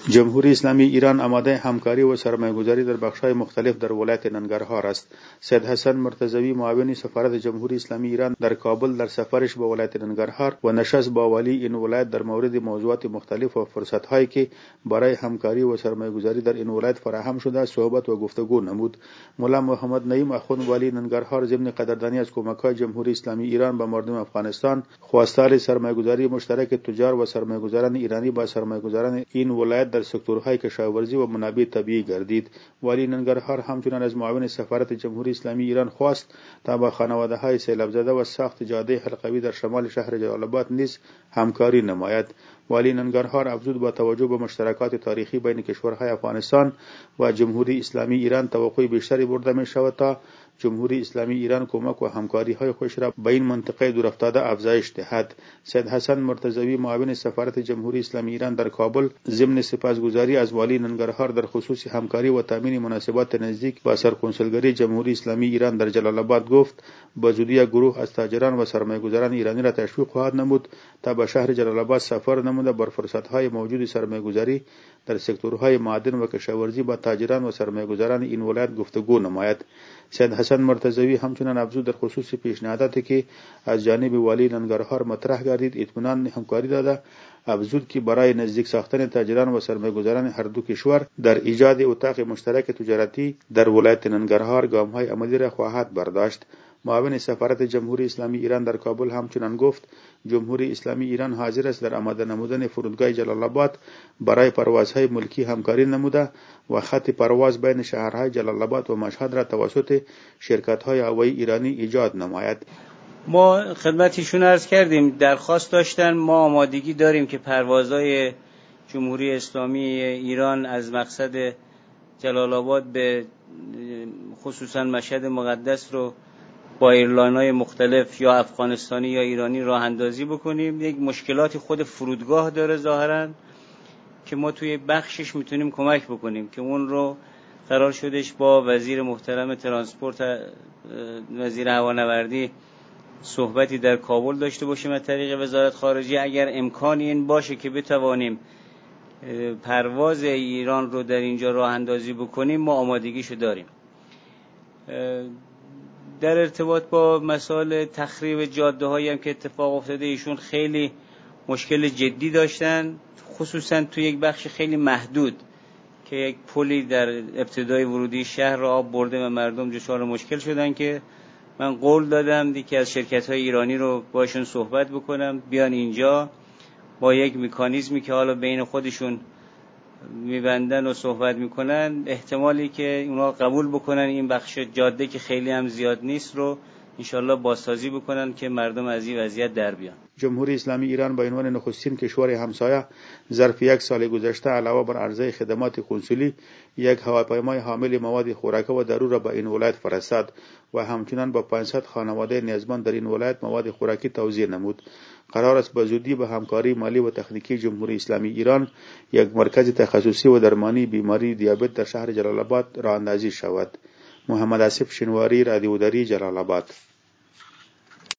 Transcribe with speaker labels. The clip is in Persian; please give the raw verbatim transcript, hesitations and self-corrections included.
Speaker 1: جمهوری اسلامی ایران آماده همکاری و سرمایه‌گذاری در بخش‌های مختلف در ولایت ننگرهار است. سید حسن مرتضوی معاون سفارت جمهوری اسلامی ایران در کابل در سفرش به ولایت ننگرهار و نشست با والی این ولایت در مورد موضوعات مختلف و فرصت‌هایی که برای همکاری و سرمایه‌گذاری در این ولایت فراهم شده صحبت و گفتگو نمود. مولا محمد نعیم اخوند والی ننگرهار ضمن قدردانی از کمک‌های جمهوری اسلامی ایران به مردم افغانستان خواستار سرمایه‌گذاری مشترک تجار و سرمایه‌گذاران ایرانی با سرمایه‌گذاران این ولایت در سکتورهای کشاورزی و منابع طبیعی گردید. والی ننگرهار همچنین از معاون سفارت جمهوری اسلامی ایران خواست تا با خانواده‌های سیلاب زده و ساخت جاده حلقوی در شمال شهر جلال آباد نیز همکاری نماید. والی ننگرهار افزود با توجه به مشترکات تاریخی بین کشورهای افغانستان و جمهوری اسلامی ایران توقع بیشتری برده می شود تا جمهوری اسلامی ایران کمک و همکاری های خوش را به این منطقه دورافتاده افزایش دهد. سید حسن مرتضوی معاون سفارت جمهوری اسلامی ایران در کابل ضمن سپاسگزاری از والی ننگرهار در خصوص همکاری و تامین مناسبات نزدیک با سرکنسولگری جمهوری اسلامی ایران در جلال آباد گفت به زودی گروه از تاجران و سرمایه‌گذاران ایرانی را تشویق خواهد نمود تا به شهر جلال آباد سفر نموده بر فرصت‌های موجود سرمایه‌گذاری در سکتورهای معدن و کشاورزی با تاجران و سرمایه‌گذاران این ولایت گفتگو نماید. سید حسن مرتضوی همچنین افزود در خصوص پیشنهاداتی که از جانب والی ننگرهار مطرح گردید اطمینان همکاری داده. افزود که برای نزدیک ساختن تاجران و سرمایه‌گذاران هر دو کشور در ایجاد اتاق مشترک تجارتی در ولایت ننگرهار گام‌های عملی را خواهد برداشت. معاون سفارت جمهوری اسلامی ایران در کابل همچنین گفت جمهوری اسلامی ایران حاضر است در آماده نمودن فرودگاه جلال آباد برای پروازهای ملکی همکاری نموده و خط پرواز بین شهرهای جلال آباد و مشهد را توسط شرکت‌های هوایی ایرانی ایجاد نماید.
Speaker 2: ما خدمتشون عرض کردیم درخواست داشتن، ما آمادگی داریم که پروازهای جمهوری اسلامی ایران از مقصد جلال آباد به خصوصا مشهد مقدس رو با ایرلاین‌های مختلف یا افغانستانی یا ایرانی راه اندازی بکنیم. یک مشکلاتی خود فرودگاه داره ظاهراً که ما توی بخشش میتونیم کمک بکنیم که اون رو قرار شدش با وزیر محترم ترانسپورت وزیر هوانوردی صحبتی در کابل داشته باشیم از طریق وزارت خارجه. اگر امکانی این باشه که بتوانیم پرواز ایران رو در اینجا راه اندازی بکنیم ما آمادگیشو داریم. در ارتباط با مسائل تخریب جاده هایی هم که اتفاق افتاده ایشون خیلی مشکل جدی داشتن خصوصا توی یک بخش خیلی محدود که یک پلی در ابتدای ورودی شهر را آب برده و مردم دچار مشکل شدن که من قول دادم دیگه از شرکت های ایرانی رو باشون صحبت بکنم بیان اینجا با یک مکانیزمی که حالا بین خودشون میبندن و صحبت میکنن احتمالی که اونا قبول بکنن این بخش جاده که خیلی هم زیاد نیست رو انشالله بازسازی بکنن که مردم از این وضعیت در بیان.
Speaker 1: جمهوری اسلامی ایران به عنوان نخستین کشور همسایه ظرف یک سال گذشته علاوه بر عرضه خدمات کنسولی یک هواپیمای حامل مواد خوراکی و دارو را به این ولایت فرستاد و همچنین با پانصد خانواده نیازمند در این ولایت مواد خوراکی توزیع نمود. قرار است به زودی به همکاری مالی و تکنیکی جمهوری اسلامی ایران یک مرکز تخصصی و درمانی بیماری دیابت در شهر جلال آباد راه اندازی شود. محمد آصف شنواری، رادیو دری، جلال آباد.